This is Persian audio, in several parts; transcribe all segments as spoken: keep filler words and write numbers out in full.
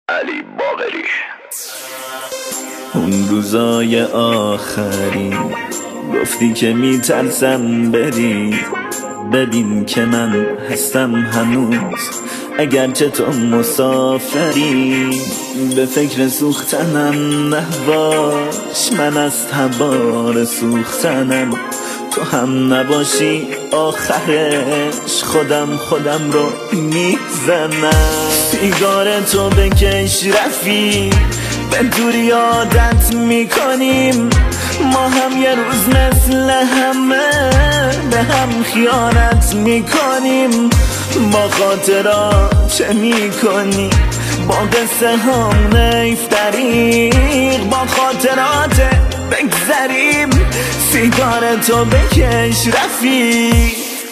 علی باقری. اون روزای آخری گفتی که میترسم بری، ببین که من هستم هنوز اگرچه تو مسافری. به فکر سوختنم نباش، من از تبار سوختنم، تو هم نباشی آخرش خودم خودم رو میزنم. سیگار تو بکش رفیق، به دوری عادت میکنیم، ما هم یه روز مثل همه به هم خیانت میکنیم. با خاطرات چه میکنی؟ با قصه هم نیف دریق، با خاطرات بگذریم. سیگار تو بکش رفیق،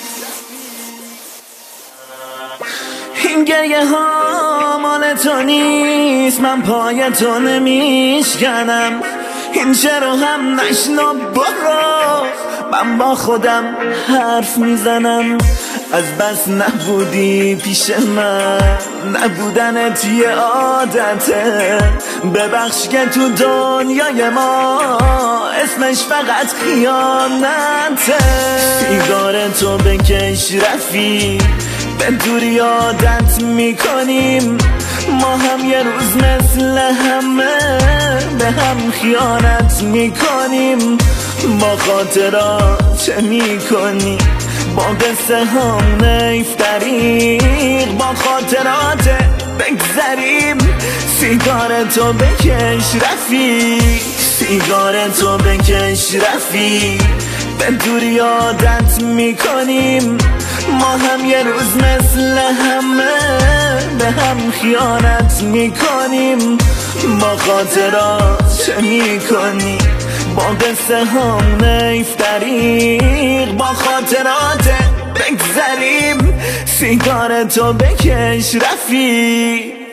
این گریه ها مال تو نیست، من پای تو نمیشکنم. این چرا هم نشنو برو، من با خودم حرف میزنم. از بس نبودی پیش من، نبودنت یه عادته. ببخش که تو دنیای ما اسمش فقط خیانته. سیگار تو بکش رفیق، به دوری عادت میکنیم، ما هم یه روز مثل همه به هم خیانت میکنیم. با خاطرات چه میکنی؟ با قصه هم نیف دریق، با خاطرات بگذریم. سیگار تو بکش رفیق، سیگار تو بکش رفیق، به دوری عادت میکنیم، ما هم یه روز مثل همه به هم خیانت میکنیم. با خاطرات چه میکنی؟ با قصه هم نیف دریق، با خاطرات بگذریم. سیگار تو بکش رفیق.